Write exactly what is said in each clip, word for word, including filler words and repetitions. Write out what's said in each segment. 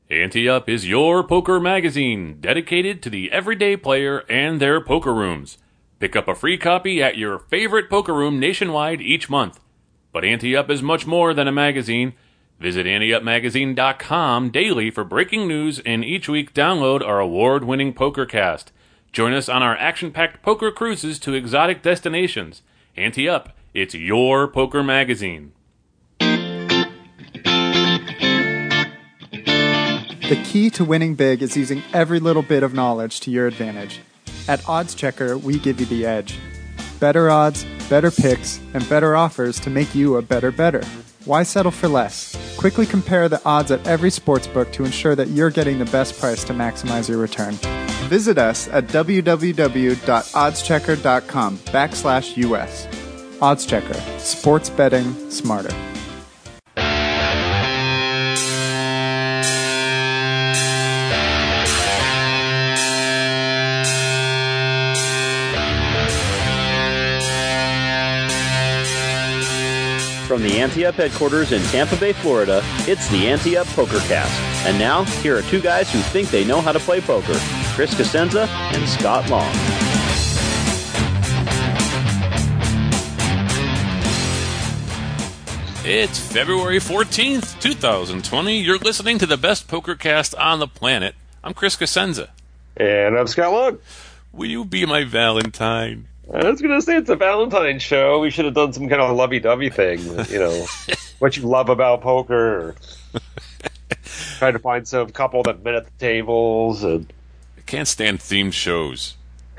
Ante Up is your poker magazine dedicated to the everyday player and their poker rooms. Pick up a free copy at your favorite poker room nationwide each month. But Ante Up is much more than a magazine. Visit ante up magazine dot com daily for breaking news, and each week download our award-winning PokerCast. Join us on our action-packed poker cruises to exotic destinations. Ante Up, it's your poker magazine. The key to winning big is using every little bit of knowledge to your advantage. At OddsChecker, we give you the edge. Better odds, better picks, and better offers to make you a better bettor. Why settle for less? Quickly compare the odds at every sportsbook to ensure that you're getting the best price to maximize your return. Visit us at www.oddschecker.com backslash US. OddsChecker. Sports betting smarter. From the Ante Up headquarters in Tampa Bay, Florida, it's the Ante Up PokerCast. And now, here are two guys who think they know how to play poker, Chris Cosenza and Scott Long. It's February fourteenth, twenty twenty. You're listening to the best PokerCast on the planet. I'm Chris Cosenza. And I'm Scott Long. Will you be my Valentine? I was going to say it's a Valentine's show. We should have done some kind of lovey-dovey thing. You know, what you love about poker. Or try to find some couple that met at the tables. And I can't stand themed shows.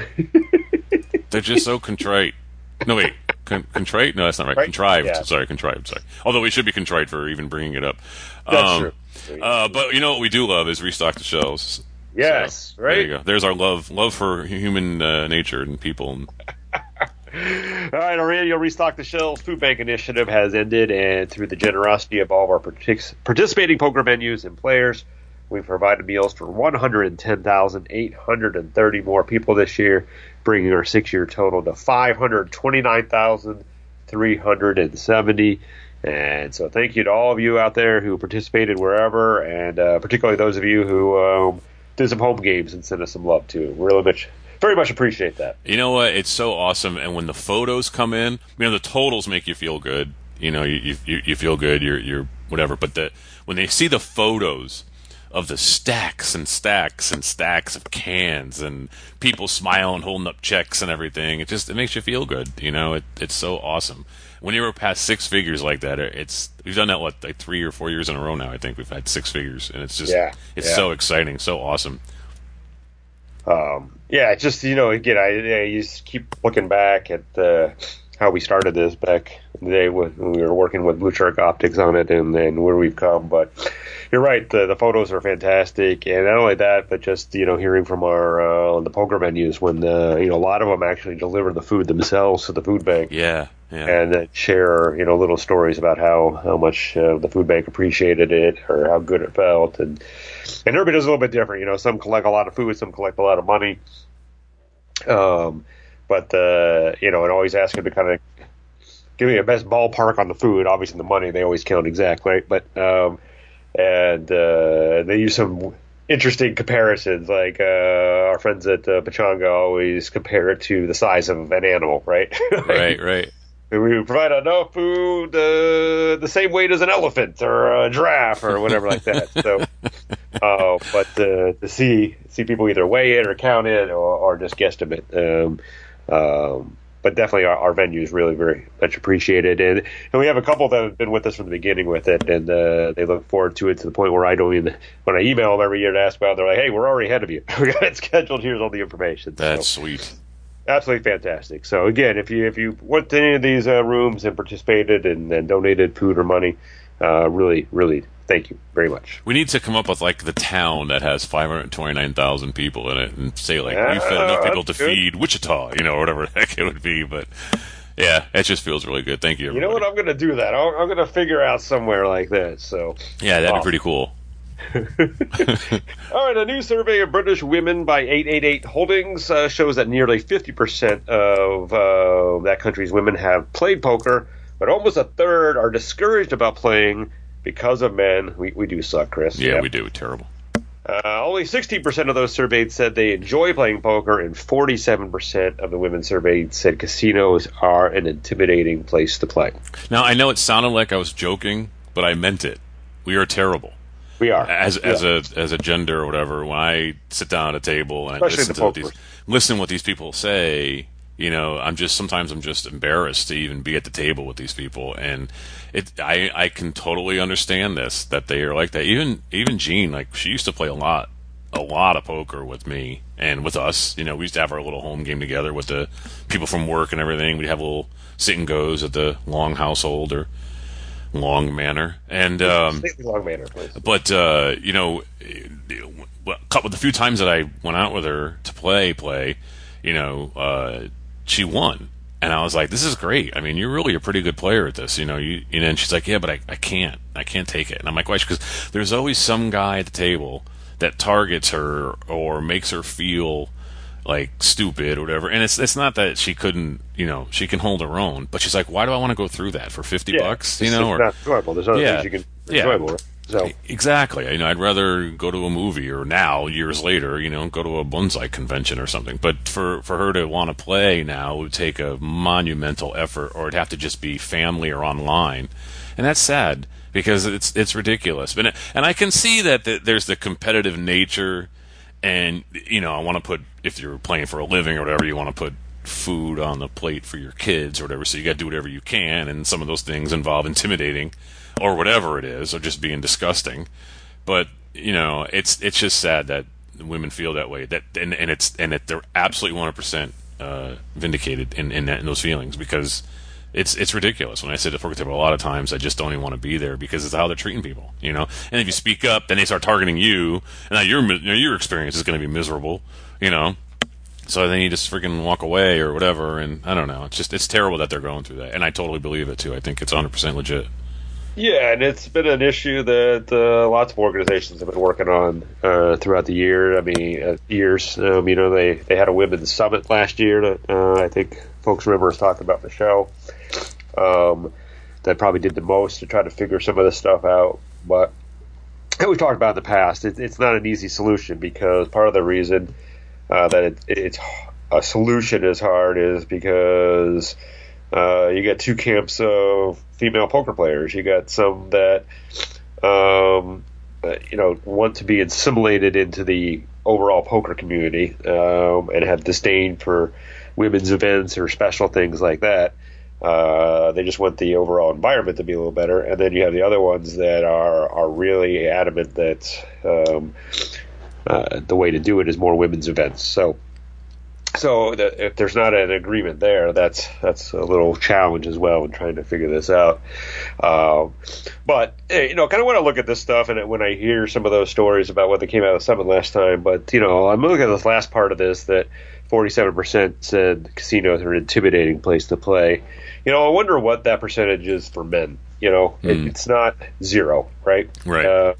They're just so contrite. No, wait. Con- contrite? No, that's not right. right? Contrived. Yeah. Sorry, contrived. Sorry. Although we should be contrite for even bringing it up. That's um, true. Uh, but you know what we do love is restock the shelves. Yes, so, right? There you go. There's our love love for human uh, nature and people. All right, our Radio Restock the Shelves Food Bank initiative has ended, and through the generosity of all of our partic- participating poker venues and players, we've provided meals for one hundred ten thousand eight hundred thirty more people this year, bringing our six-year total to five hundred twenty-nine thousand three hundred seventy. And so thank you to all of you out there who participated wherever, and uh, particularly those of you who um, did some home games and sent us some love, too. Really much, very much appreciate that. You know what? It's so awesome. And when the photos come in, you know, the totals make you feel good. You know, you you, you feel good, you're, you're whatever. But the when they see the photos of the stacks and stacks and stacks of cans and people smiling, holding up checks and everything, it just it makes you feel good. You know, it, it's so awesome. When you were past six figures like that, it's we've done that what like three or four years in a row now. I think we've had six figures, and it's just yeah, it's yeah. so exciting, so awesome. Um, yeah, it's just you know again, I, I you just keep looking back at uh, how we started this back in the day when we were working with Blue Shark Optics on it, and then where we've come. But you're right, the, the photos are fantastic, and not only that, but just you know hearing from our uh, the poker venues when uh, you know a lot of them actually deliver the food themselves to the food bank. Yeah. Yeah. And uh, share, you know, little stories about how, how much uh, the food bank appreciated it or how good it felt. And and everybody does a little bit different. You know, some collect a lot of food, some collect a lot of money. Um, but, uh, you know, and always ask them to kind of give me a best ballpark on the food. Obviously, the money, they always count exact, right? But, um, and uh, they use some interesting comparisons. Like uh, our friends at uh, Pachanga always compare it to the size of an animal, right? Right, right. We provide enough food uh, the same weight as an elephant or a giraffe or whatever like that. So, uh, but uh, to see see people either weigh it or count it or, or just guesstimate. Um, um, but definitely our, our venue is really very much appreciated. And, and we have a couple that have been with us from the beginning with it, and uh, they look forward to it to the point where I don't even, when I email them every year to ask about it, they're like, hey, we're already ahead of you. We got it scheduled. Here's all the information. That's so, sweet. Absolutely fantastic. So again, if you if you went to any of these uh, rooms and participated and, and donated food or money, uh, really, really, thank you very much. We need to come up with like the town that has five hundred twenty-nine thousand people in it and say like uh, we fed enough people to good. feed Wichita, you know, or whatever the heck it would be. But yeah, it just feels really good. Thank you, everybody. You know what? I'm going to do that. I'm, I'm going to figure out somewhere like that. So yeah, that'd awesome. be pretty cool. All right, a new survey of British women by eight eighty-eight Holdings uh, shows that nearly fifty percent of uh, that country's women have played poker, but almost a third are discouraged about playing because of men. We we do suck, Chris. Yeah, yep. we do. Terrible. Uh, only sixteen percent of those surveyed said they enjoy playing poker, and forty-seven percent of the women surveyed said casinos are an intimidating place to play. Now, I know it sounded like I was joking, but I meant it. We are terrible. We are. As yeah. as a as a gender or whatever, when I sit down at a table and Especially I listen the to what poker. these listen to what these people say, you know, I'm just sometimes I'm just embarrassed to even be at the table with these people, and it I I can totally understand this, that they are like that. Even even Jean, like, she used to play a lot a lot of poker with me and with us. You know, we used to have our little home game together with the people from work and everything. We'd have little sit and goes at the Long household or Long Manor, and um, Long Manor, please. But uh, you know, with the few times that I went out with her to play, play, you know, uh, she won, and I was like, "This is great. I mean, you're really a pretty good player at this." You know, you, you know, and she's like, "Yeah, but I, I can't, I can't take it." And I'm like, "Why?" Because there's always some guy at the table that targets her or makes her feel like stupid or whatever. And it's it's not that she couldn't, you know, she can hold her own, but she's like, why do I want to go through that for fifty Yeah, bucks? You it's know, or not enjoyable. There's other Yeah, things you can yeah. enjoyable. So exactly. You know, I'd rather go to a movie, or now years later, you know, go to a bonsai convention or something. But for for her to want to play now would take a monumental effort, or it'd have to just be family or online, and that's sad because it's it's ridiculous. But and I can see that the, there's the competitive nature. And, you know, I want to put, if you're playing for a living or whatever, you want to put food on the plate for your kids or whatever, so you got to do whatever you can, and some of those things involve intimidating or whatever it is, or just being disgusting. But, you know, it's it's just sad that women feel that way, that and, and it's and that they're absolutely one hundred percent uh, vindicated in, in, that, in those feelings, because It's it's ridiculous. When I sit at the poker table, a lot of times I just don't even want to be there because it's how they're treating people, you know. And if you speak up, then they start targeting you, and now your you know, your experience is going to be miserable, you know. So then you just freaking walk away or whatever. And I don't know. It's just it's terrible that they're going through that, and I totally believe it too. I think it's one hundred percent legit. Yeah, and it's been an issue that uh, lots of organizations have been working on uh, throughout the year. I mean, uh, years. Um, you know, they, they had a women's summit last year that uh, I think folks remember us talking about in the show. Um, that probably did the most to try to figure some of this stuff out. But as we've talked about in the past, it, it's not an easy solution, because part of the reason uh, that it, it's a solution is hard is because uh, you got two camps of female poker players. You got some that um, uh, you know want to be assimilated into the overall poker community um, and have disdain for women's events or special things like that. Uh, they just want the overall environment to be a little better. And then you have the other ones that are, are really adamant that um, uh, the way to do it is more women's events. So so the, if there's not an agreement there, that's that's a little challenge as well in trying to figure this out. Um, but, you know, kind of want to look at this stuff, and when I hear some of those stories about what they came out of the summit last time, but, you know, I'm looking at this last part of this that forty-seven percent said casinos are an intimidating place to play. You know, I wonder what that percentage is for men. You know, mm. it, it's not zero, right? Right. Uh,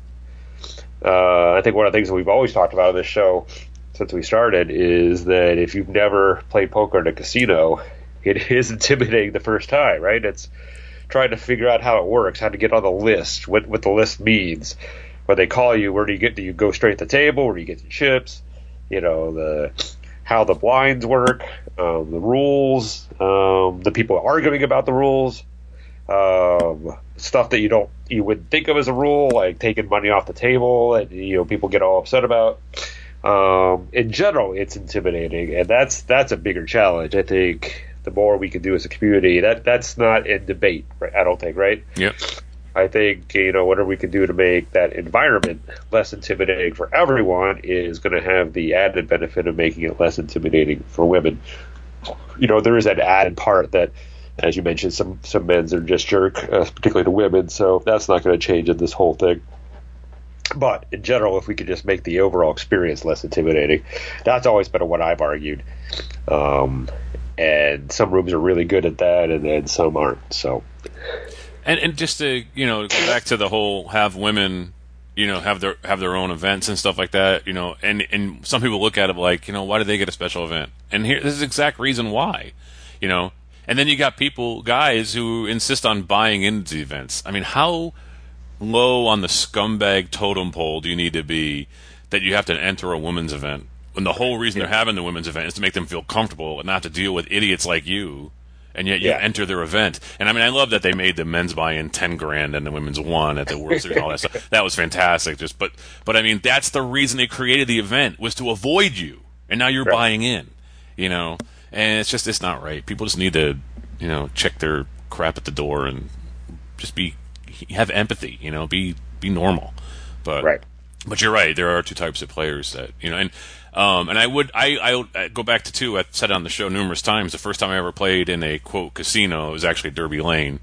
uh, I think one of the things that we've always talked about on this show since we started is that if you've never played poker in a casino, it is intimidating the first time, right? It's trying to figure out how it works, how to get on the list, what what the list means. When they call you, where do you get? Do you go straight to the table? Where do you get the chips? You know, the how the blinds work, um, the rules, um, the people arguing about the rules, um, stuff that you don't you would think of as a rule, like taking money off the table, and you know people get all upset about. Um, in general, it's intimidating, and that's that's a bigger challenge. I think the more we can do as a community, that that's not in debate. Right? I don't think, right? Yep. I think, you know, whatever we can do to make that environment less intimidating for everyone is going to have the added benefit of making it less intimidating for women. You know, there is that added part that, as you mentioned, some some men's are just jerk, uh, particularly to women, so that's not going to change in this whole thing. But in general, if we could just make the overall experience less intimidating, that's always been what I've argued. Um, and some rooms are really good at that, and then some aren't. So, and and just to you know go back to the whole have women, you know, have their have their own events and stuff like that. You know, and and some people look at it like, you know, why do they get a special event? And here, this is the exact reason why. You know, and then you got people, guys, who insist on buying into the events. I mean, how low on the scumbag totem pole do you need to be that you have to enter a women's event when the whole reason they're having the women's event is to make them feel comfortable and not to deal with idiots like you. And yet you Yeah. enter their event. And I mean, I love that they made the men's buy-in ten grand and the women's one at the World Series and all that stuff. That was fantastic. Just, but, but I mean, that's the reason they created the event, was to avoid you. And now you're Right. buying in, you know? And it's just, it's not right. People just need to, you know, check their crap at the door and just be, have empathy, you know, be, be normal. But, Right. but you're right. There are two types of players that, you know, and, Um, and I would, I, I, I go back to two. I've said it on the show numerous times. The first time I ever played in a quote casino was actually Derby Lane,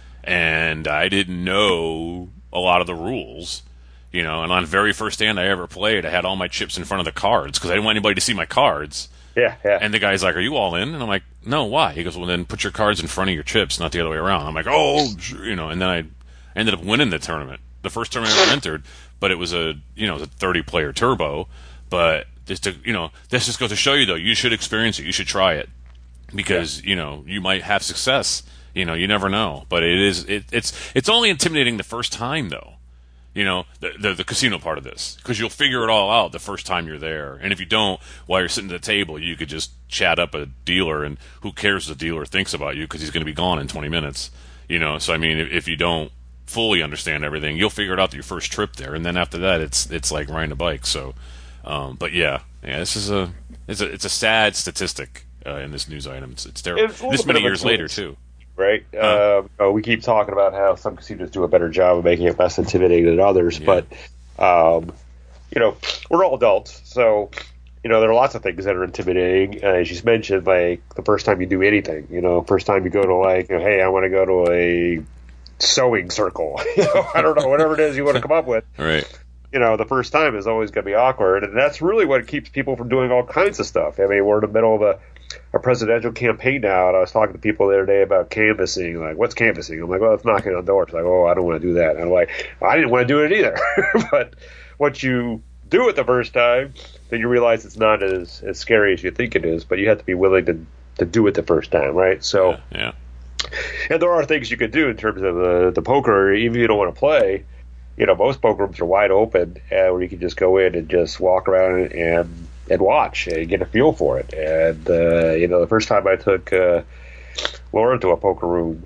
and I didn't know a lot of the rules, you know. And on the very first hand I ever played, I had all my chips in front of the cards because I didn't want anybody to see my cards. Yeah, yeah. And the guy's like, "Are you all in?" And I'm like, "No, why?" He goes, "Well, then put your cards in front of your chips, not the other way around." I'm like, "Oh, sure," you know. And then I ended up winning the tournament, the first tournament I ever entered. But it was a, you know, it was a thirty player turbo, but. Just to, you know, this just goes to show you, though, you should experience it. You should try it because, yeah. you know, you might have success. You know, you never know. But it is, it, it's, it's only intimidating the first time, though. You know, the, the, the casino part of this, because you'll figure it all out the first time you're there. And if you don't, while you're sitting at the table, you could just chat up a dealer, and who cares what the dealer thinks about you because he's going to be gone in twenty minutes. You know, so I mean, if, if you don't fully understand everything, you'll figure it out your first trip there, and then after that, it's it's like riding a bike. So. Um, but yeah, yeah, this is a it's a it's a sad statistic uh, in this news item. It's, it's terrible. It's this many years later too, right? Huh? Uh, we keep talking about how some casinos do a better job of making it less intimidating than others, Yeah. but um, you know, we're all adults, so you know there are lots of things that are intimidating. Uh, as you mentioned, like the first time you do anything, you know, first time you go to like, you know, hey, I want to go to a sewing circle. you know, I don't know, whatever it is you want to come up with. right? You know, the first time is always going to be awkward, and that's really what keeps people from doing all kinds of stuff. I mean, we're in the middle of a, a presidential campaign now, and I was talking to people the other day about canvassing. Like, what's canvassing? I'm like, well, it's knocking on doors. Like, oh, I don't want to do that. And I'm like, well, I didn't want to do it either. But once you do it the first time, then you realize it's not as, as scary as you think it is, but you have to be willing to, to do it the first time, right? So, yeah, yeah. And there are things you can do in terms of the, the poker, even if you don't want to play. You know, most poker rooms are wide open, uh, where you can just go in and just walk around and and watch and get a feel for it. And uh, you know, the first time I took uh, Laura to a poker room,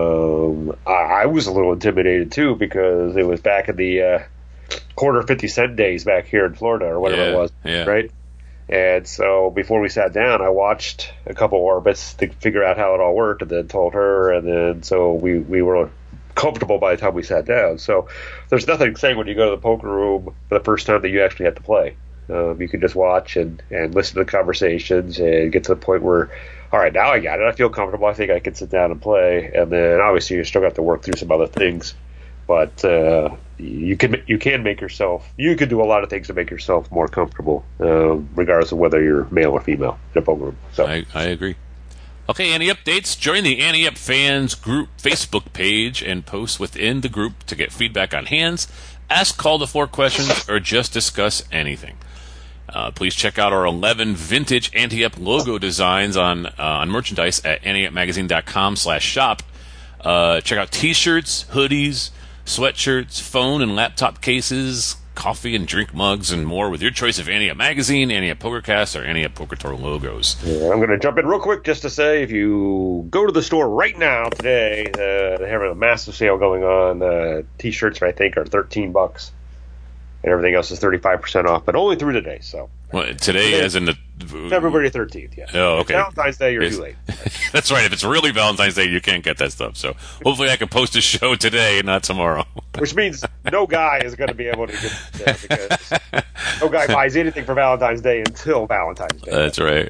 um, I, I was a little intimidated too because it was back in the uh, quarter fifty cent days back here in Florida or whatever Yeah, it was, yeah. right? And so before we sat down, I watched a couple orbits to figure out how it all worked, and then told her, and then so we we were comfortable by the time we sat down. So there's nothing saying when you go to the poker room for the first time that you actually have to play. Um, you can just watch and, and listen to the conversations and get to the point where, all right, now I got it. I feel comfortable. I think I can sit down and play. And then obviously you still got to work through some other things. But uh, you can you can make yourself, you can do a lot of things to make yourself more comfortable, uh, regardless of whether you're male or female in a poker room. So I, I agree. Okay, Ante Up updates. Join the Ante Up Fans Group Facebook page and post within the group to get feedback on hands, ask call to floor questions, or just discuss anything. Uh, please check out our eleven vintage Ante Up logo designs on uh, on merchandise at ante up magazine dot com slash shop. Uh, check out T-shirts, hoodies, sweatshirts, phone and laptop cases, coffee and drink mugs, and more with your choice of Ante Up Magazine, Ante Up PokerCast, or Ante Up Poker Tour logos. Yeah, I'm going to jump in real quick just to say, if you go to the store right now today, uh, they have a massive sale going on. Uh, T-shirts, I think, are thirteen bucks, and everything else is thirty-five percent off, but only through today. So Well, today, Today- as in the February thirteenth, yeah. Oh, If okay. Valentine's Day, you're Yes. too late. That's right. If it's really Valentine's Day, you can't get that stuff. So hopefully, I can post a show today, not tomorrow. Which means no guy is going to be able to get that because no guy buys anything for Valentine's Day until Valentine's Day. That's right.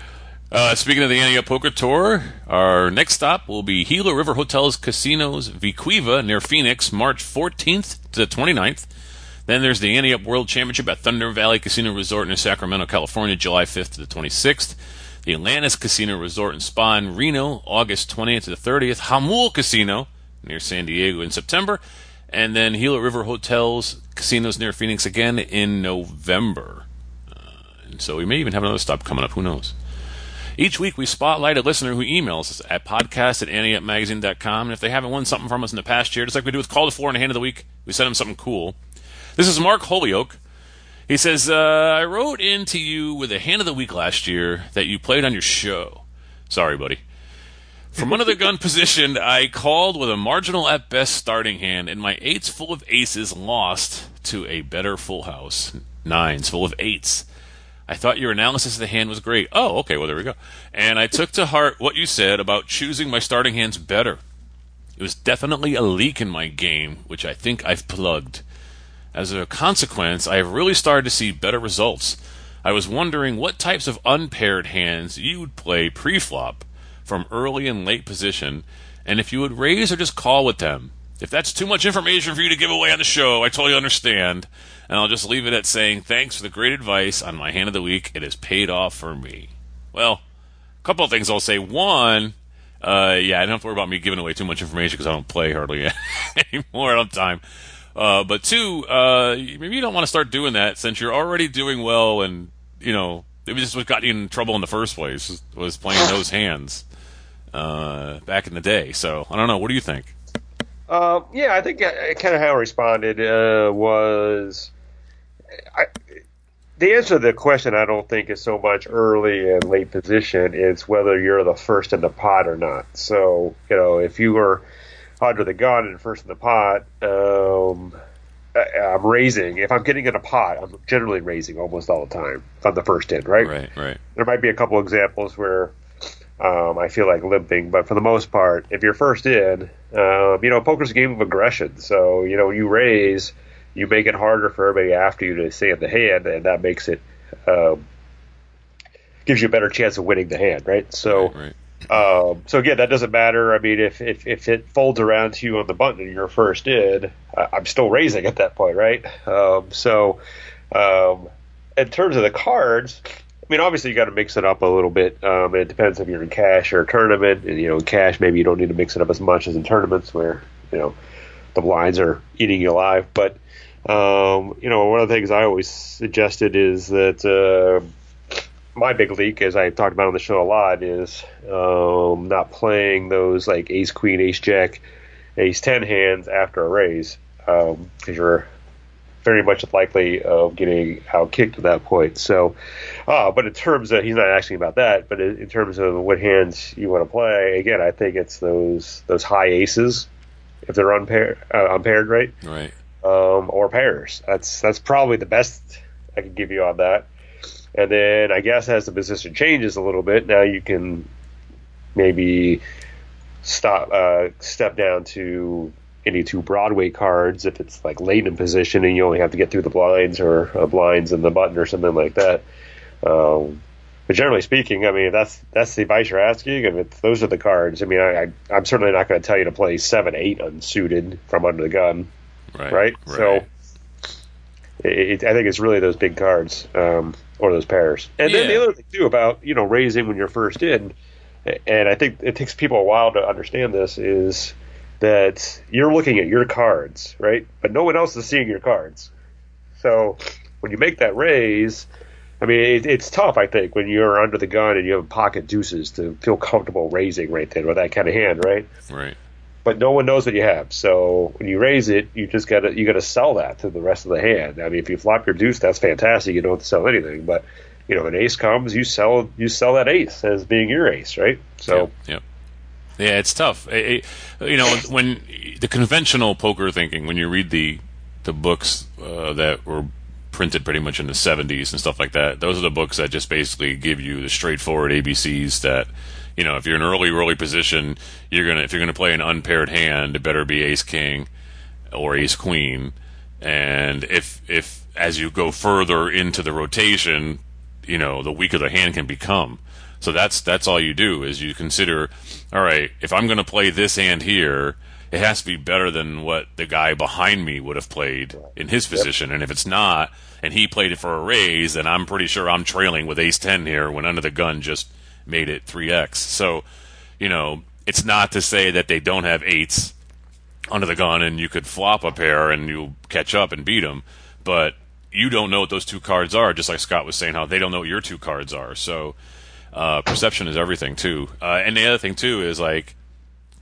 Uh, speaking of the Ante Up Poker Tour, our next stop will be Gila River Hotels Casinos Vicuiva near Phoenix, March fourteenth to the twenty-ninth. Then there's the Ante Up World Championship at Thunder Valley Casino Resort in Sacramento, California, July fifth to the twenty-sixth. The Atlantis Casino Resort and Spa in Reno, August twentieth to the thirtieth. Hamul Casino near San Diego in September. And then Gila River Hotels Casinos near Phoenix again in November. Uh, and so we may even have another stop coming up. Who knows? Each week we spotlight a listener who emails us at podcast at ante up magazine dot com. And if they haven't won something from us in the past year, just like we do with Call to Floor and Hand of the Week, we send them something cool. This is Mark Holyoke. He says, uh, I wrote into you with a hand of the week last year that you played on your show. Sorry, buddy. From under the gun position, I called with a marginal at best starting hand, and my eights full of aces lost to a better full house. Nines full of eights. I thought your analysis of the hand was great. Oh, okay, well, there we go. And I took to heart what you said about choosing my starting hands better. It was definitely a leak in my game, which I think I've plugged. As a consequence, I have really started to see better results. I was wondering what types of unpaired hands you would play pre-flop from early and late position, and if you would raise or just call with them. If that's too much information for you to give away on the show, I totally understand, and I'll just leave it at saying thanks for the great advice on my hand of the week. It has paid off for me. Well, a couple of things I'll say. One, uh, yeah, I don't have to worry about me giving away too much information because I don't play hardly anymore. I don't have time. Uh, but two, uh, maybe you don't want to start doing that since you're already doing well, and, you know, maybe this is what got you in trouble in the first place, was playing those hands uh, back in the day. So, I don't know. What do you think? Uh, yeah, I think I, kind of how I responded uh, was I, the answer to the question. I don't think is so much early and late position. It's whether you're the first in the pot or not. So you know, if you were under the gun and first in the pot, um, I, I'm raising. If I'm getting in a pot, I'm generally raising almost all the time on the first in. Right. Right. Right. There might be a couple examples where. Um, I feel like limping, but for the most part, if you're first in, um, you know, poker's a game of aggression. So, you know, you raise, you make it harder for everybody after you to stay in the hand, and that makes it, um, gives you a better chance of winning the hand, right? So, right, right. Um, so again, that doesn't matter. I mean, if, if, if it folds around to you on the button and you're first in, I'm still raising at that point, right? Um, so, um, in terms of the cards, I mean, obviously you got to mix it up a little bit. Um, it depends if you're in cash or a tournament. And, you know, in cash maybe you don't need to mix it up as much as in tournaments where, you know, the blinds are eating you alive. But, um, you know, one of the things I always suggested is that uh, my big leak, as I talked about on the show a lot, is um, not playing those like ace, queen, ace, jack, ace, ten hands after a raise because um, you're very much likely of getting out kicked at that point. So, uh, but in terms of, he's not asking about that, but in, in terms of what hands you want to play, again, I think it's those those high aces if they're unpaired, uh, unpaired, right? Right. Um, or pairs. That's that's probably the best I can give you on that. And then I guess as the position changes a little bit, now you can maybe stop, uh, step down to any two Broadway cards if it's like late in position and you only have to get through the blinds or uh, blinds and the button or something like that. Um, but generally speaking, I mean, if that's that's the advice you're asking, and if those are the cards, I mean, I, I, I'm certainly not going to tell you to play seven, eight unsuited from under the gun, right? Right. right. So it, it, I think it's really those big cards um, or those pairs. And yeah. then the other thing too about you know raising when you're first in, and I think it takes people a while to understand this is. That you're looking at your cards, right? But no one else is seeing your cards. So when you make that raise, I mean, it, it's tough, I think, when you're under the gun and you have pocket deuces to feel comfortable raising right then with that kind of hand, right? Right. But no one knows what you have. So when you raise it, you just gotta you gotta sell that to the rest of the hand. I mean, if you flop your deuce, that's fantastic. You don't have to sell anything. But you know, an ace comes, you sell you sell that ace as being your ace, right? So. Yep. yep. Yeah, it's tough. It, it, you know, when the conventional poker thinking, when you read the the books uh, that were printed pretty much in the seventies and stuff like that, those are the books that just basically give you the straightforward A B Cs that, you know, if you're in an early, early position, you're gonna if you're gonna play an unpaired hand, it better be ace king or ace queen, and if if as you go further into the rotation, you know, the weaker the hand can become. So that's that's all you do is you consider, all right, if I'm going to play this hand here, it has to be better than what the guy behind me would have played in his position. Yep. And if it's not, and he played it for a raise, then I'm pretty sure I'm trailing with ace ten here when under the gun just made it three X. So, you know, it's not to say that they don't have eights under the gun and you could flop a pair and you'll catch up and beat them, but you don't know what those two cards are, just like Scott was saying how they don't know what your two cards are. So uh, perception is everything, too. Uh, and the other thing, too, is like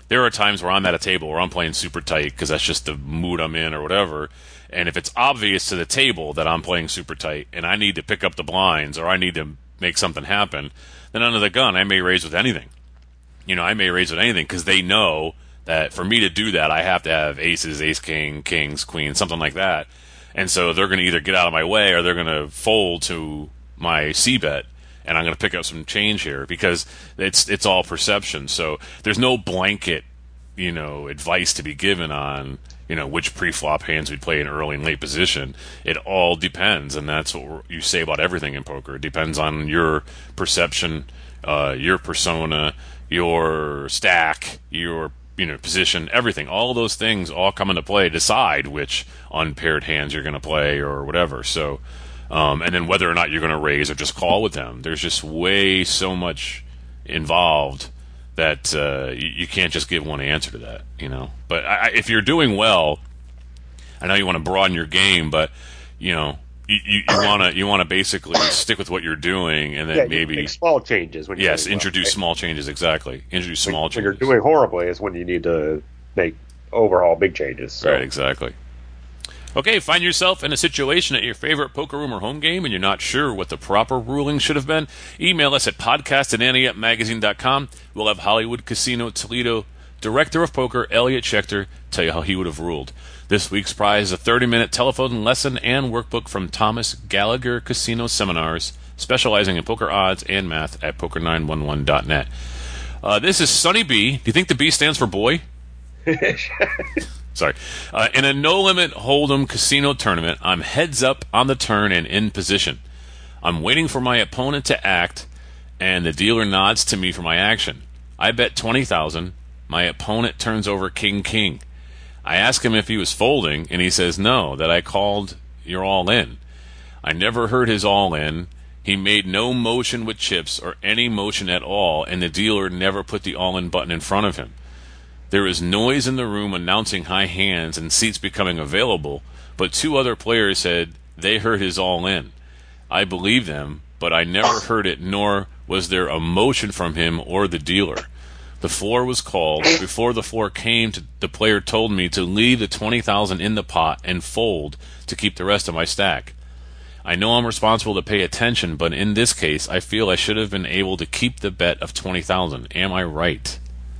there are times where I'm at a table where I'm playing super tight because that's just the mood I'm in or whatever. And if it's obvious to the table that I'm playing super tight and I need to pick up the blinds or I need to make something happen, then under the gun, I may raise with anything. You know, I may raise with anything because they know that for me to do that, I have to have aces, ace, king, kings, queens, something like that. And so they're going to either get out of my way or they're going to fold to my C-bet. And I'm going to pick up some change here because it's it's all perception. So there's no blanket, you know, advice to be given on, you know, which pre-flop hands we play in early and late position. It all depends, and that's what you say about everything in poker. It depends on your perception, uh, your persona, your stack, your you know position, everything. All those things all come into play. Decide which unpaired hands you're going to play or whatever. So. Um, and then whether or not you're going to raise or just call with them. There's just way so much involved that uh, you, you can't just give one answer to that, you know. But I, if you're doing well, I know you want to broaden your game, but you know you, you, you want to you want to basically stick with what you're doing, and then yeah, maybe make small changes. When you're yes, introduce well, right? small changes. Exactly, introduce small when, changes. When you're doing horribly is when you need to make overhaul big changes. So. Right, exactly. Okay, find yourself in a situation at your favorite poker room or home game and you're not sure what the proper ruling should have been? Email us at podcast at ante up magazine dot com. We'll have Hollywood Casino Toledo Director of Poker, Elliot Schechter, tell you how he would have ruled. This week's prize is a thirty-minute telephone lesson and workbook from Thomas Gallagher Casino Seminars, specializing in poker odds and math at poker nine one one dot net. Uh, this is Sonny B. Do you think the B stands for boy? Sorry. Uh, in a no-limit Hold'em casino tournament, I'm heads up on the turn and in position. I'm waiting for my opponent to act, and the dealer nods to me for my action. I bet twenty thousand dollars. My opponent turns over king-king. I ask him if he was folding, and he says no, that I called you're all in. I never heard his all in. He made no motion with chips or any motion at all, and the dealer never put the all-in button in front of him. There is noise in the room announcing high hands and seats becoming available, but two other players said they heard his all-in. I believe them, but I never heard it, nor was there a motion from him or the dealer. The floor was called. Before the floor came, to, the player told me to leave the twenty thousand dollars in the pot and fold to keep the rest of my stack. I know I'm responsible to pay attention, but in this case, I feel I should have been able to keep the bet of twenty thousand dollars. Am I right?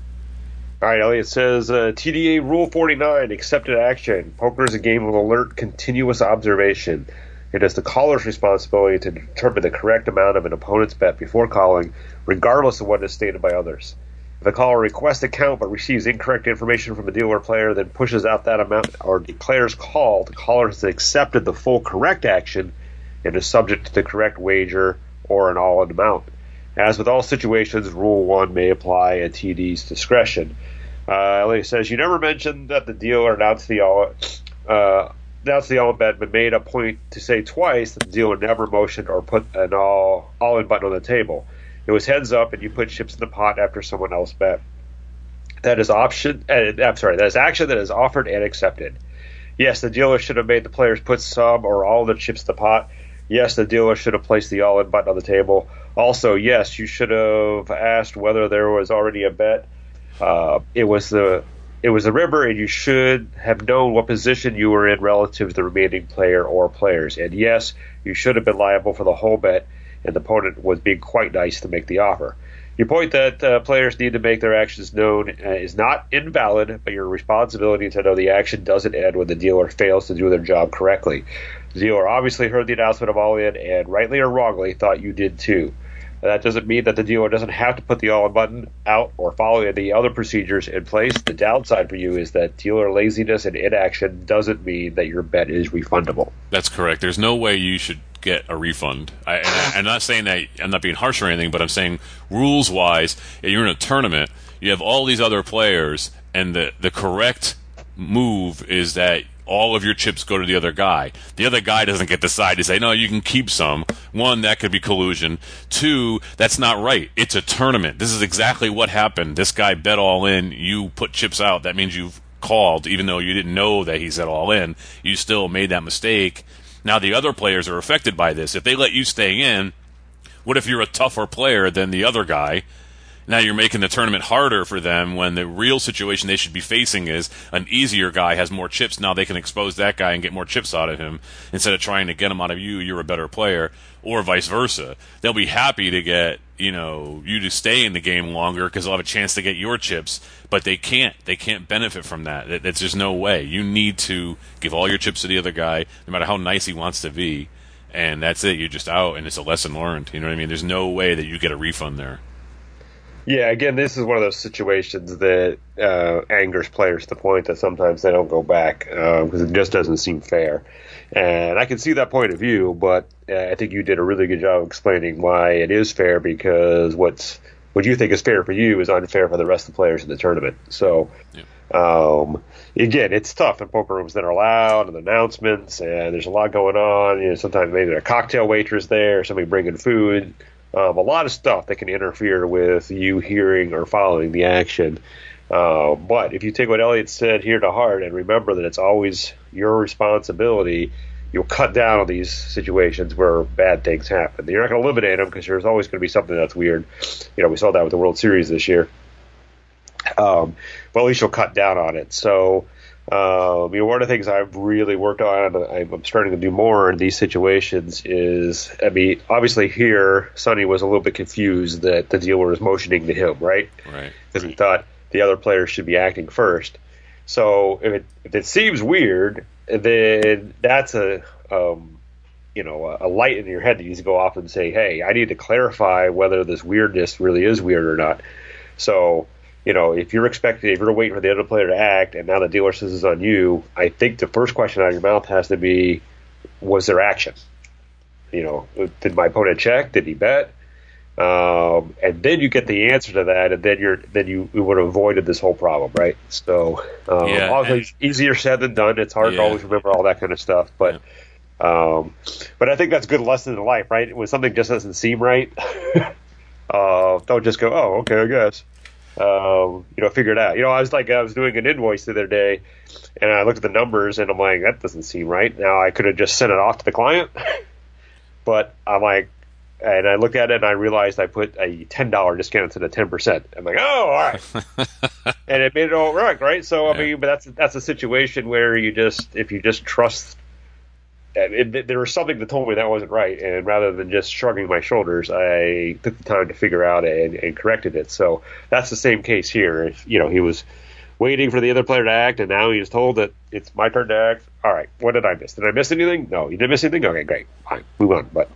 All right, Elliot says, uh, T D A Rule forty-nine, accepted action. Poker is a game of alert, continuous observation. It is the caller's responsibility to determine the correct amount of an opponent's bet before calling, regardless of what is stated by others. If a caller requests a count but receives incorrect information from a dealer player, then pushes out that amount or declares call, the caller has accepted the full correct action and is subject to the correct wager or an all-in amount. As with all situations, Rule one may apply at T D's discretion. Uh, Elliot says, you never mentioned that the dealer announced the all uh, announced the all-in bet, but made a point to say twice that the dealer never motioned or put an all, all-in button on the table. It was heads up, and you put chips in the pot after someone else bet. That is option. Uh, I'm sorry. That is action that is offered and accepted. Yes, the dealer should have made the players put some or all the chips in the pot. Yes, the dealer should have placed the all-in button on the table. Also, yes, you should have asked whether there was already a bet. Uh, it was the it was the river, and you should have known what position you were in relative to the remaining player or players. And yes, you should have been liable for the whole bet, and the opponent was being quite nice to make the offer. Your point that uh, players need to make their actions known uh, is not invalid, but your responsibility to know the action doesn't end when the dealer fails to do their job correctly. The dealer obviously heard the announcement of all-in and, rightly or wrongly, thought you did too. That doesn't mean that the dealer doesn't have to put the all-in button out or follow the other procedures in place. The downside for you is that dealer laziness and inaction doesn't mean that your bet is refundable. That's correct. There's no way you should get a refund. I, and I, I'm not saying that I'm not being harsh or anything, but I'm saying rules-wise, you're in a tournament, you have all these other players, and the, the correct move is that all of your chips go to the other guy. The other guy doesn't get to decide to say, no, you can keep some. One, that could be collusion. Two, that's not right. It's a tournament. This is exactly what happened. This guy bet all in. You put chips out. That means you've called, even though you didn't know that he said all in. You still made that mistake. Now the other players are affected by this. If they let you stay in, what if you're a tougher player than the other guy? Now you're making the tournament harder for them when the real situation they should be facing is an easier guy has more chips. Now they can expose that guy and get more chips out of him instead of trying to get him out of you. You're a better player, or vice versa. They'll be happy to get, you know, you to stay in the game longer because they'll have a chance to get your chips, but they can't. They can't benefit from that. There's just no way. You need to give all your chips to the other guy, no matter how nice he wants to be, and that's it. You're just out, and it's a lesson learned. You know what I mean? There's no way that you get a refund there. Yeah, again, this is one of those situations that uh, angers players to the point that sometimes they don't go back because uh, it just doesn't seem fair. And I can see that point of view, but uh, I think you did a really good job explaining why it is fair, because what's what you think is fair for you is unfair for the rest of the players in the tournament. So, yeah. um, again, it's tough in poker rooms that are loud and announcements, and there's a lot going on. You know, sometimes maybe a cocktail waitress there, somebody bringing food. Um, a lot of stuff that can interfere with you hearing or following the action. Uh, but if you take what Elliot said here to heart and remember that it's always your responsibility, you'll cut down on these situations where bad things happen. You're not going to eliminate them because there's always going to be something that's weird. You know, we saw that with the World Series this year. Um, but at least you'll cut down on it. So, Um, you know, one of the things I've really worked on, and I'm starting to do more in these situations, is, I mean, obviously here, Sonny was a little bit confused that the dealer was motioning to him, right? Right. Because he thought the other player should be acting first. So if it, if it seems weird, then that's a, um, you know, a light in your head that needs to go off and say, hey, I need to clarify whether this weirdness really is weird or not. So, you know, if you're expecting, if you're waiting for the other player to act, and now the dealer says it's on you, I think the first question out of your mouth has to be, was there action? You know, did my opponent check? Did he bet? Um, and then you get the answer to that, and then you're then you, you would have avoided this whole problem, right? So, um, yeah, obviously, and, easier said than done. It's hard yeah. to always remember all that kind of stuff, but. Yeah. Um, but I think that's a good lesson in life, right? When something just doesn't seem right, uh, don't just go, oh, okay, I guess. Um, you know, figure it out. You know, I was like, I was doing an invoice the other day, and I looked at the numbers, and I'm like, that doesn't seem right. Now, I could have just sent it off to the client, but I'm like, and I looked at it, and I realized I put a ten dollars discount to the ten percent. I'm like, oh, all right. And it made it all work, right? So, I yeah. mean, but that's that's a situation where you just, if you just trust, It, it, there was something that told me that wasn't right, and rather than just shrugging my shoulders, I took the time to figure out and, and corrected it. So that's the same case here. If, you know, he was waiting for the other player to act, and now he's told that it's my turn to act. All right, what did I miss? Did I miss anything? No, you didn't miss anything? Okay, great. Fine, move on. But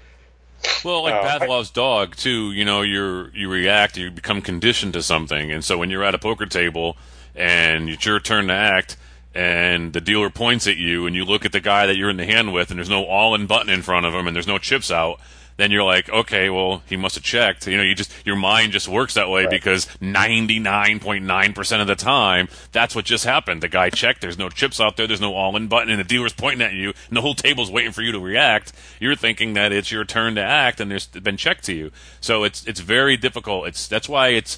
well, like uh, Pavlov's dog, too, you know, you're, you react, you become conditioned to something, and so when you're at a poker table and it's your turn to act, and the dealer points at you, and you look at the guy that you're in the hand with, and there's no all-in button in front of him, and there's no chips out, then you're like, okay, well, he must have checked. You know, you just your mind just works that way, right? Because ninety-nine point nine percent of the time, that's what just happened. The guy checked, there's no chips out there, there's no all-in button, and the dealer's pointing at you, and the whole table's waiting for you to react. You're thinking that it's your turn to act, and there's been checked to you. So it's it's very difficult. It's that's why it's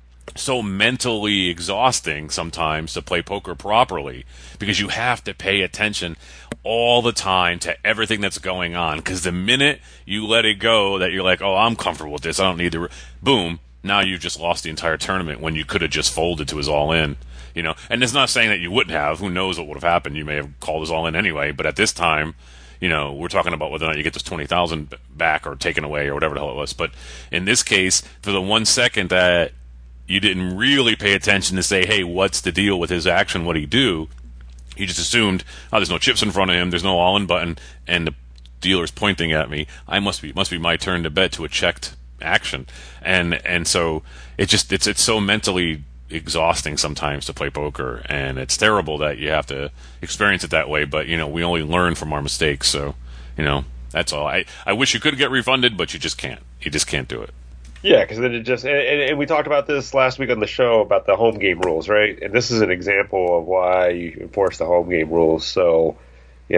so mentally exhausting sometimes to play poker properly, because you have to pay attention all the time to everything that's going on, because the minute you let it go that you're like, oh, I'm comfortable with this, I don't need to, re-, boom, now you've just lost the entire tournament when you could have just folded to his all-in, you know. And it's not saying that you wouldn't have. Who knows what would have happened? You may have called his all-in anyway, but at this time, you know, we're talking about whether or not you get this twenty thousand dollars back or taken away or whatever the hell it was. But in this case, for the one second that you didn't really pay attention to say, hey, what's the deal with his action? What'd he do? You just assumed, oh, there's no chips in front of him, there's no all-in button, and the dealer's pointing at me. I must be must be my turn to bet to a checked action. And and so it just it's it's so mentally exhausting sometimes to play poker, and it's terrible that you have to experience it that way. But you know, we only learn from our mistakes, so you know that's all. I I wish you could get refunded, but you just can't. You just can't do it. Yeah, because then it just and, and we talked about this last week on the show about the home game rules, right? And this is an example of why you enforce the home game rules. So, you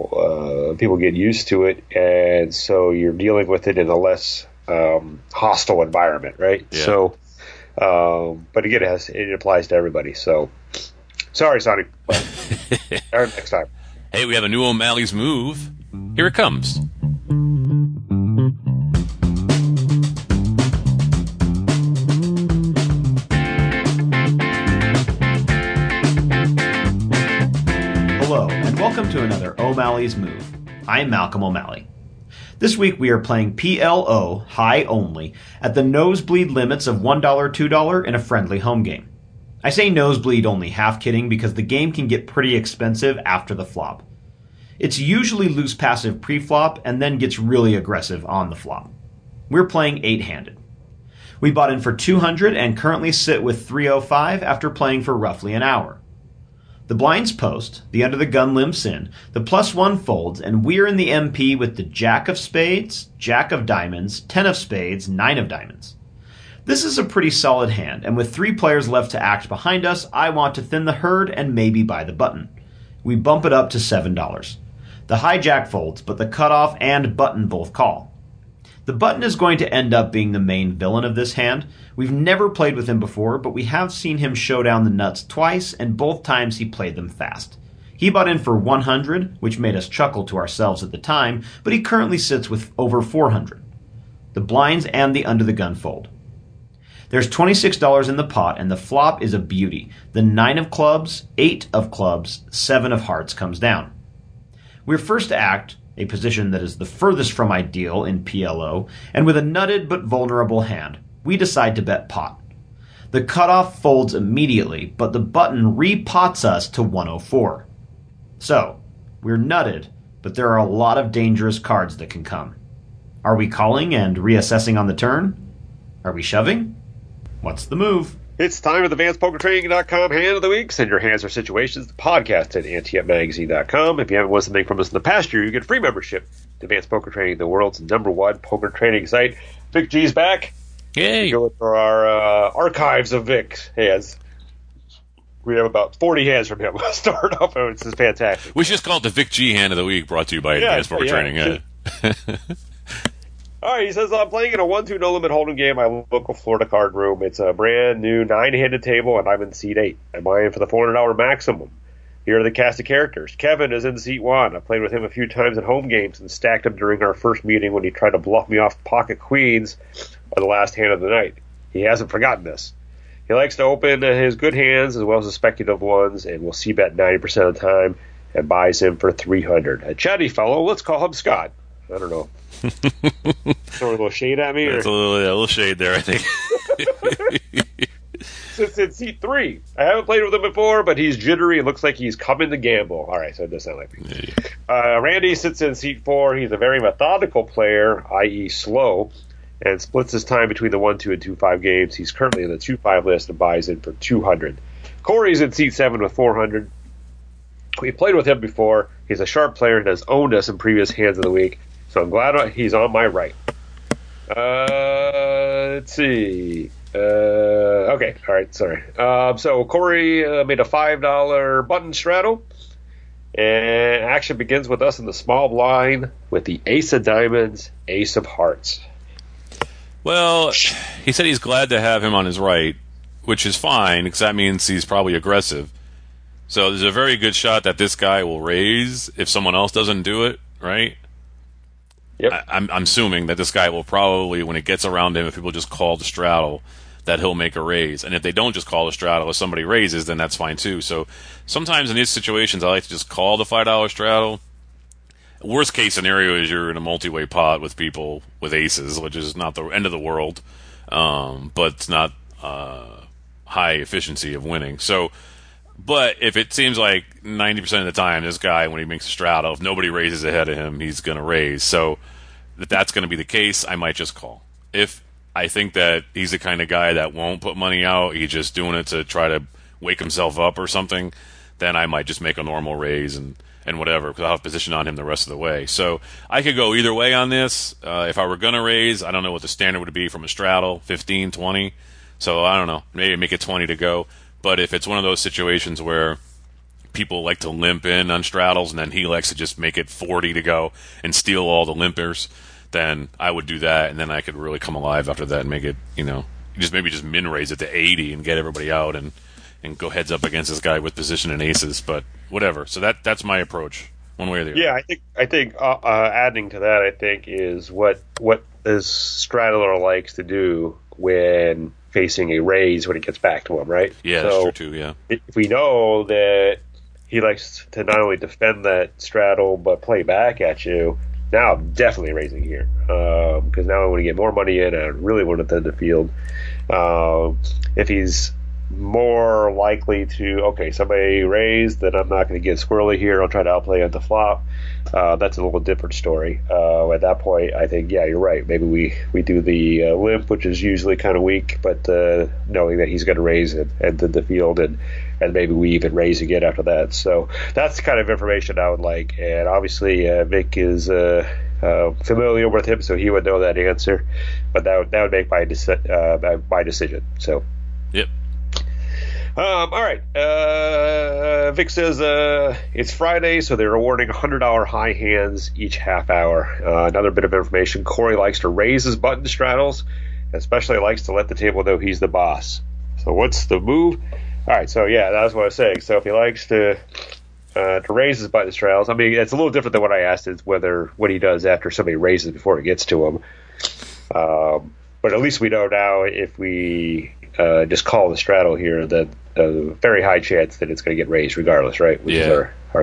know, uh, people get used to it, and so you're dealing with it in a less um, hostile environment, right? Yeah. So, um, but again, it has it applies to everybody. So, sorry, Sonny, but next time. Hey, we have a new O'Malley's move. Here it comes. welcome to another O'Malley's Move. I'm Malcolm O'Malley. This week we are playing P L O high only at the nosebleed limits of one dollar, two dollars in a friendly home game. I say nosebleed only half kidding because the game can get pretty expensive after the flop. It's usually loose passive pre-flop and then gets really aggressive on the flop. We're playing eight-handed. We bought in for two hundred and currently sit with three oh five after playing for roughly an hour. The blinds post, the under the gun limps in, the plus one folds, and we're in the M P with the jack of spades, jack of diamonds, ten of spades, nine of diamonds. This is a pretty solid hand, and with three players left to act behind us, I want to thin the herd and maybe buy the button. We bump it up to seven dollars. The high jack folds, but the cutoff and button both call. The button is going to end up being the main villain of this hand. We've never played with him before, but we have seen him show down the nuts twice, and both times he played them fast. He bought in for one hundred, which made us chuckle to ourselves at the time, but he currently sits with over four hundred. The blinds and the under the gun fold. There's twenty-six dollars in the pot, and the flop is a beauty. The nine of clubs, eight of clubs, seven of hearts comes down. We're first to act, a position that is the furthest from ideal in P L O, and with a nutted but vulnerable hand, we decide to bet pot. The cutoff folds immediately, but the button re-pots us to one oh four. So, we're nutted, but there are a lot of dangerous cards that can come. Are we calling and reassessing on the turn? Are we shoving? What's the move? It's time for the Advanced Poker Training dot com Hand of the Week. Send your hands or situations to podcast at ante up magazine dot com. If you haven't won something from us in the past year, you get free membership to Advanced Poker Training, the world's number one poker training site. Vic G's back. Yay! Go for our uh, archives of Vic's hands. We have about forty hands from him. We'll start off. Oh, this is fantastic. We should just call it the Vic G Hand of the Week, brought to you by Yeah, Advanced Poker yeah, Training. Yeah. All right, he says, I'm playing in a one two no-limit hold'em game at my local Florida card room. It's a brand new nine-handed table, and I'm in seat eight. I'm buying for the four hundred dollars maximum. Here are the cast of characters. Kevin is in seat one. I played with him a few times at home games and stacked him during our first meeting when he tried to bluff me off pocket queens on the last hand of the night. He hasn't forgotten this. He likes to open his good hands as well as the speculative ones, and will c-bet ninety percent of the time and buys him for three hundred dollars. A chatty fellow, let's call him Scott. I don't know. Throw a little shade at me? That's or? a little, yeah, a little shade there, I think. Sits in seat three. I haven't played with him before, but he's jittery and looks like he's coming to gamble. All right, so it does sound like me. Uh, Randy sits in seat four. He's a very methodical player, that is slow, and splits his time between the one two and two five games. He's currently in the two five list and buys in for two hundred. Corey's in seat seven with four hundred. We played with him before. He's a sharp player and has owned us in previous hands of the week. So I'm glad he's on my right. Uh, let's see. Uh, okay, all right, sorry. Um, so Corey uh, made a five dollar button straddle. And action begins with us in the small blind with the ace of diamonds, ace of hearts. Well, he said he's glad to have him on his right, which is fine, because that means he's probably aggressive. So there's a very good shot that this guy will raise if someone else doesn't do it, right? Yep. I, I'm, I'm assuming that this guy will probably, when it gets around him, if people just call the straddle, that he'll make a raise. And if they don't just call the straddle, if somebody raises, then that's fine too. So sometimes in these situations, I like to just call the five dollar straddle. Worst case scenario is you're in a multi-way pot with people with aces, which is not the end of the world, um, but it's not uh, high efficiency of winning. So, but if it seems like ninety percent of the time, this guy, when he makes a straddle, if nobody raises ahead of him, he's going to raise. So if that's going to be the case, I might just call. If I think that he's the kind of guy that won't put money out, he's just doing it to try to wake himself up or something, then I might just make a normal raise and, and whatever, because I'll have position on him the rest of the way. So I could go either way on this. Uh, if I were going to raise, I don't know what the standard would be from a straddle, fifteen, twenty. So I don't know, maybe make it twenty to go. But if it's one of those situations where people like to limp in on straddles and then he likes to just make it forty to go and steal all the limpers, then I would do that, and then I could really come alive after that and make it, you know, just maybe just min raise it to eighty and get everybody out and, and go heads up against this guy with position and aces. But whatever. So that that's my approach, one way or the other. Yeah, I think I think uh, uh, adding to that, I think is what what this straddler likes to do when facing a raise when it gets back to him, right? Yeah, so that's true too. Yeah. If we know that he likes to not only defend that straddle but play back at you. Now I'm definitely raising here because um, now I want to get more money in. And I really want to thin the field. Uh, if he's more likely to, okay, somebody raised, then I'm not going to get squirrely here. I'll try to outplay at the flop. Uh, that's a little different story. Uh, at that point, I think, yeah, you're right. Maybe we, we do the uh, limp, which is usually kind of weak, but uh, knowing that he's going to raise and, and thin the field, and, and maybe we even raise again after that. So that's the kind of information I would like. And obviously, uh, Vic is uh, uh, familiar with him, so he would know that answer. But that would, that would make my, deci- uh, my decision. So, yep. Um, all right. Uh, Vic says uh, it's Friday, so they're awarding one hundred dollars high hands each half hour. Uh, another bit of information. Corey likes to raise his button straddles, especially likes to let the table know he's the boss. So what's the move? All right, so yeah, that's what I was saying. So if he likes to uh, to raise his button straddles, I mean, it's a little different than what I asked. Is whether what he does after somebody raises before it gets to him. Um, but at least we know now if we uh, just call the straddle here that a very high chance that it's going to get raised regardless, right? Which yeah. is our, our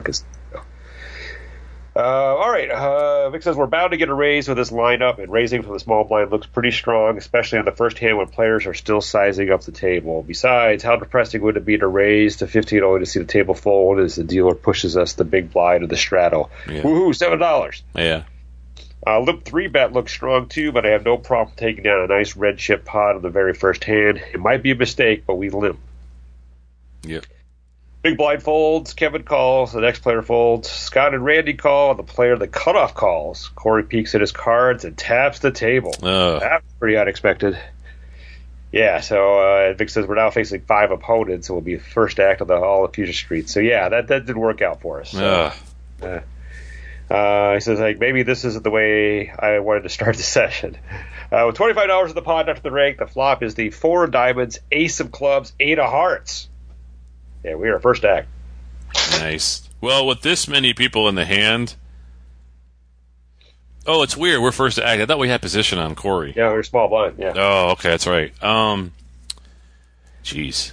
uh, all right. Uh, Vic says we're bound to get a raise with this lineup, and raising from the small blind looks pretty strong, especially on the first hand when players are still sizing up the table. Besides, how depressing would it be to raise to fifteen only to see the table fold as the dealer pushes us the big blind of the straddle? Yeah. Woohoo, seven dollars. Yeah. Uh, limp three bet looks strong too, but I have no problem taking down a nice red chip pot on the very first hand. It might be a mistake, but we limp. Yep. Big blind folds. Kevin calls. The next player folds. Scott and Randy call. And the player that cutoff calls. Corey peeks at his cards and taps the table. Uh. That's pretty unexpected. Yeah, so uh, Vic says we're now facing five opponents. It will be the first act of the all of Future Street. So yeah, that, that didn't work out for us. So, Uh. uh, uh, he says like maybe this isn't the way I wanted to start the session. Uh, with twenty-five dollars in the pot after the rank, the flop is the four of diamonds, ace of clubs, eight of hearts. Yeah, we are first act. Nice. Well, with this many people in the hand, oh, it's weird. We're first act. I thought we had position on Corey. Yeah, we're small blind. Yeah. Oh, okay, that's right. Um, jeez.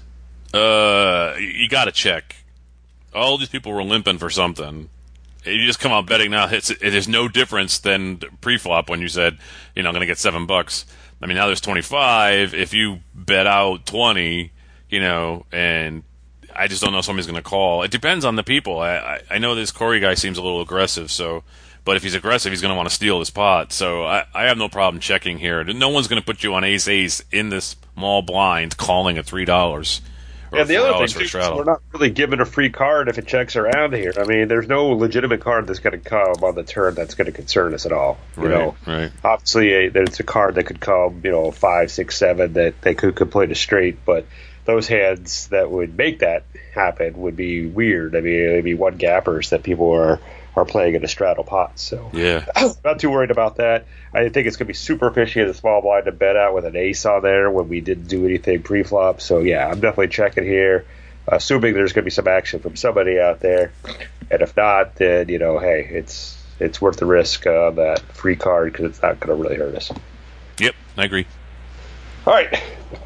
Uh, you got to check. All these people were limping for something. You just come out betting now. It's, it is no difference than pre-flop when you said, you know, I'm going to get seven bucks. I mean, now there's twenty-five. If you bet out twenty, you know, and I just don't know if somebody's going to call. It depends on the people. I, I, I know this Corey guy seems a little aggressive, so, but if he's aggressive, he's going to want to steal this pot. So I, I have no problem checking here. No one's going to put you on ace ace in this small blind calling at three dollars. And the other thing, too, we're not really given a free card if it checks around here. I mean, there's no legitimate card that's going to come on the turn that's going to concern us at all. You right, know, right. Obviously, a, there's a card that could come, you know, five, six, seven that they could complete a straight, but those hands that would make that happen would be weird. I mean, it'd be one gappers that people are are playing in a straddle pot. So yeah, not too worried about that. I think it's going to be super fishy in the small blind to bet out with an ace on there when we didn't do anything pre-flop. So yeah, I'm definitely checking here, assuming there's going to be some action from somebody out there. And if not, then you know, hey, it's it's worth the risk on that free card because it's not going to really hurt us. Yep, I agree. All right.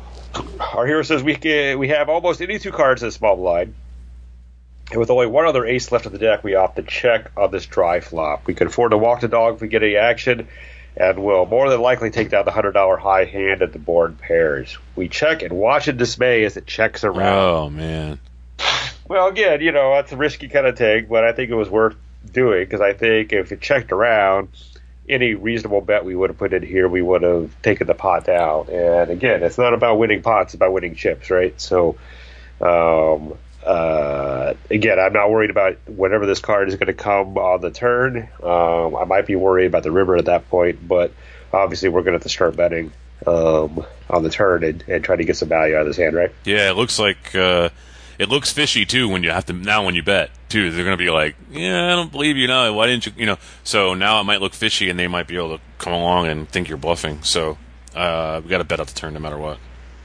Our hero says we can, we have almost any two cards in the small blind. And with only one other ace left in the deck, we opt to check on this dry flop. We can afford to walk the dog if we get any action, and will more than likely take down the one hundred dollars high hand at the board pairs. We check and watch in dismay as it checks around. Oh, man. Well, again, you know, that's a risky kind of take, but I think it was worth doing, because I think if it checked around, any reasonable bet we would have put in here, we would have taken the pot down. And again, it's not about winning pots, it's about winning chips, right? So, um... Uh, again, I'm not worried about whenever this card is going to come on the turn. Um, I might be worried about the river at that point, but obviously we're going to have to start betting um, on the turn and, and try to get some value out of this hand, right? Yeah, it looks like uh, it looks fishy too when you have to now when you bet too. They're going to be like, yeah, I don't believe you now. Why didn't you? You know, so now it might look fishy, and they might be able to come along and think you're bluffing. So uh, we got to bet out the turn no matter what.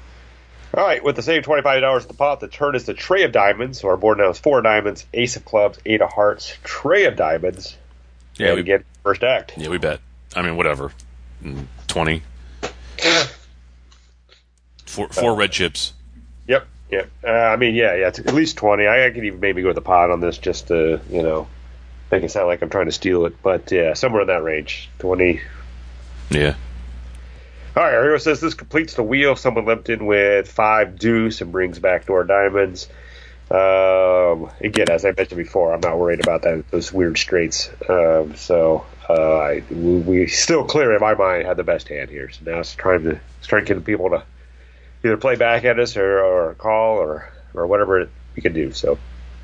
All right, with the same twenty-five dollars at the pot, the turn is the tray of diamonds. So our board now is four diamonds, ace of clubs, eight of hearts, tray of diamonds. Yeah, and we get first act. Yeah, we bet. I mean, whatever, twenty. Four, four uh, red chips. Yep. Yeah, uh, I mean, yeah, yeah, it's at least twenty. I, I could even maybe go with the pot on this just to, you know, make it sound like I'm trying to steal it. But yeah, somewhere in that range, twenty. Yeah. All right, our hero says this completes the wheel. Someone limped in with five deuce and brings backdoor diamonds. Um, again, as I mentioned before, I'm not worried about that those weird straights. Um, so uh, I, we, we still clear in my mind had the best hand here. So now it's trying to it's trying to get people to either play back at us or, or call or or whatever we can do. So.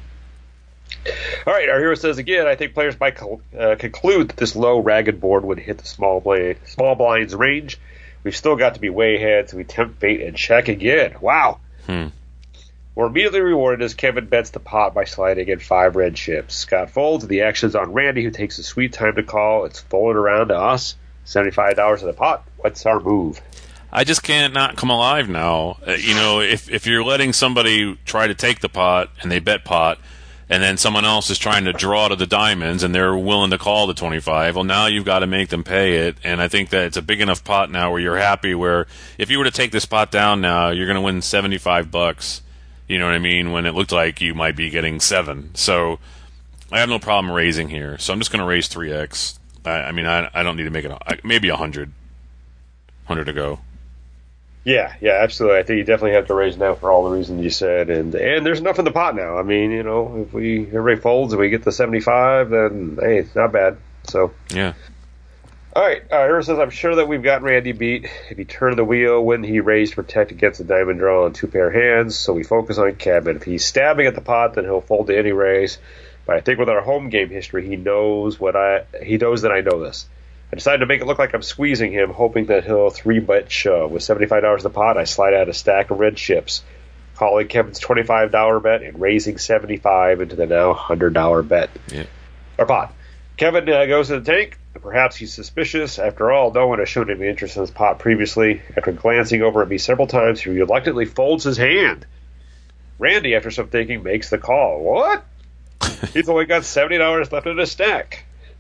All right, our hero says again, I think players might uh, conclude that this low, ragged board would hit the small blind, small blinds range. We've still got to be way ahead, so we tempt bait and check again. Wow. Hmm. We're immediately rewarded as Kevin bets the pot by sliding in five red chips. Scott folds, and the action's on Randy, who takes a sweet time to call. It's folded around to us. seventy-five dollars in the pot. What's our move? I just can't not come alive now. Uh, you know, if if you're letting somebody try to take the pot and they bet pot, and then someone else is trying to draw to the diamonds and they're willing to call the twenty-five, well, now you've got to make them pay it. And I think that it's a big enough pot now where you're happy where if you were to take this pot down now, you're going to win seventy-five bucks. You know what I mean? When it looked like you might be getting seven. So I have no problem raising here. So I'm just going to raise three x. I, I mean, I, I don't need to make it a, maybe one hundred. one hundred to go. Yeah, yeah, absolutely. I think you definitely have to raise now for all the reasons you said, and and there's enough in the pot now. I mean, you know, if we everybody folds and we get the seventy-five, then hey, it's not bad. So yeah. All right, uh, Hero says I'm sure that we've got Randy beat. If he turned the wheel, wouldn't he raise to protect against the diamond draw on two pair hands? So we focus on Kevin. If he's stabbing at the pot, then he'll fold to any raise. But I think with our home game history, he knows what I he knows that I know this. I decided to make it look like I'm squeezing him, hoping that he'll three-bet shove. With seventy-five dollars in the pot, I slide out a stack of red chips, calling Kevin's twenty-five dollars bet and raising seventy-five dollars into the now one hundred dollars bet. Yeah. Or pot. Kevin uh, goes to the tank. Perhaps he's suspicious. After all, no one has shown any interest in this pot previously. After glancing over at me several times, he reluctantly folds his hand. Randy, after some thinking, makes the call. What? He's only got seventy dollars left in his stack.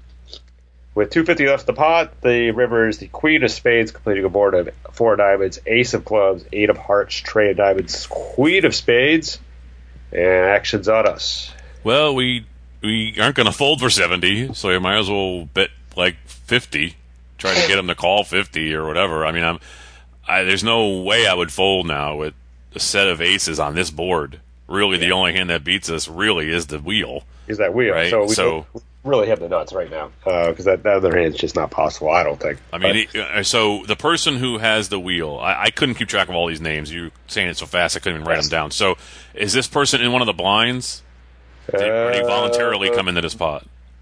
With two hundred fifty dollars left in the pot, the river is the queen of spades, completing a board of four diamonds, ace of clubs, eight of hearts, trey of diamonds, queen of spades, and action's on us. Well, we we aren't going to fold for seventy, so you might as well bet like fifty, try to get him to call fifty or whatever. I mean, I'm, I, there's no way I would fold now with a set of aces on this board. Really, yeah. The only hand that beats us really is the wheel. Is that wheel? Right? So we so, really have the nuts right now because uh, that, that other hand's just not possible. I don't think. I mean, but, so the person who has the wheel, I, I couldn't keep track of all these names. You saying it so fast, I couldn't even write yes. them down. So, is this person in one of the blinds? Did, uh, or did he voluntarily come into this pot?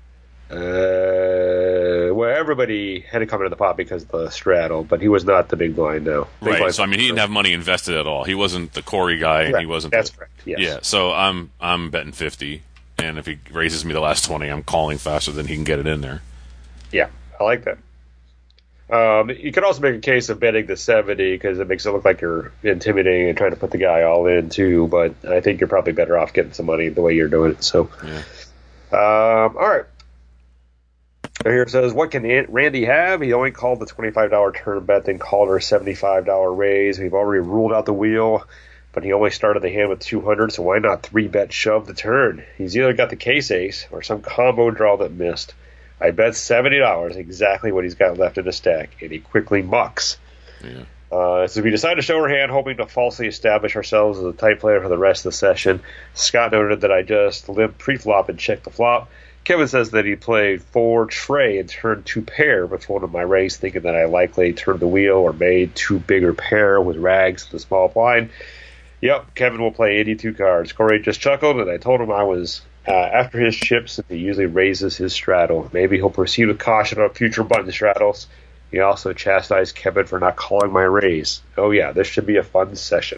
Uh, well, everybody had to come into the pot because of the straddle, but he was not the big blind, no. Big right, blind so I mean, he didn't have money invested at all. He wasn't the Corey guy, and he wasn't. That's the, correct. Yes. Yeah, so I'm I'm betting fifty, and if he raises me the last twenty, I'm calling faster than he can get it in there. Yeah, I like that. Um, you could also make a case of betting the seventy because it makes it look like you're intimidating and trying to put the guy all in too. But I think you're probably better off getting some money the way you're doing it. So, yeah. um, all right. Here it says, what can Randy have? He only called the twenty-five dollars turn bet, then called our seventy-five dollars raise. We've already ruled out the wheel, but he only started the hand with two hundred, so why not three bet shove the turn? He's either got the case ace or some combo draw that missed. I bet seventy dollars, exactly what he's got left in the stack, and he quickly mucks. Yeah. Uh, so we decided to show our hand, hoping to falsely establish ourselves as a tight player for the rest of the session. Scott noted that I just limped pre-flop and checked the flop. Kevin says that he played four tray and turned two pair before one of my raise, thinking that I likely turned the wheel or made two bigger pair with rags in the small blind. Yep, Kevin will play eighty-two cards. Corey just chuckled, and I told him I was uh, after his chips, and he usually raises his straddle. Maybe he'll proceed with caution on future button straddles. He also chastised Kevin for not calling my raise. Oh yeah, this should be a fun session.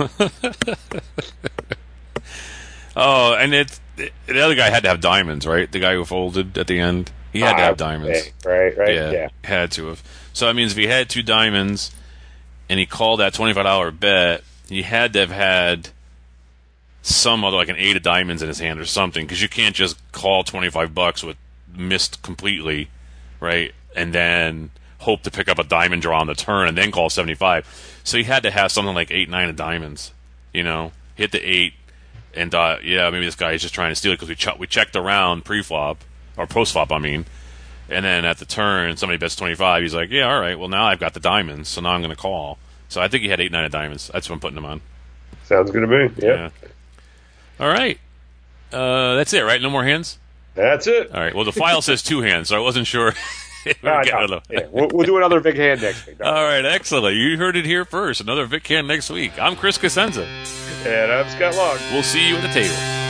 Oh, and it's the other guy had to have diamonds, right? The guy who folded at the end, he had to have diamonds, right? Right? Yeah, yeah, had to have. So that means if he had two diamonds, and he called that twenty-five dollars bet, he had to have had some other, like an eight of diamonds in his hand or something, because you can't just call twenty-five bucks with missed completely, right? And then hope to pick up a diamond draw on the turn and then call seventy-five. So he had to have something like eight, nine of diamonds, you know. hit the eight, and thought, yeah, maybe this guy is just trying to steal it because we, ch- we checked around pre-flop, or post-flop, I mean. And then at the turn, somebody bets twenty-five. He's like, yeah, all right, well, now I've got the diamonds, so now I'm going to call. So I think he had eight nine of diamonds. That's what I'm putting him on. Sounds good to me. Yeah. yeah. All right. Uh, that's it, right? No more hands? That's it. All right. Well, the file says two hands, so I wasn't sure. we Ah, no. yeah. we'll, we'll do another big hand next week. No. All right. Excellent. You heard it here first. Another Vic hand next week. I'm Chris Cosenza. And I'm Scott Long. We'll see you at the table.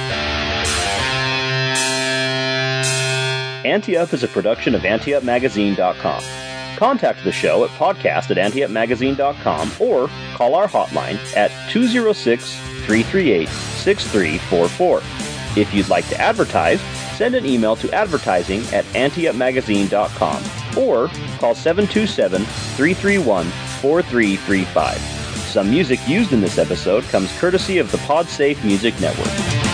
Ante Up is a production of ante up magazine dot com. Contact the show at podcast at ante up magazine dot com or call our hotline at two oh six, three three eight, six three four four. If you'd like to advertise, send an email to advertising at ante up magazine dot com or call seven two seven, three three one, four three three five. Some music used in this episode comes courtesy of the PodSafe Music Network.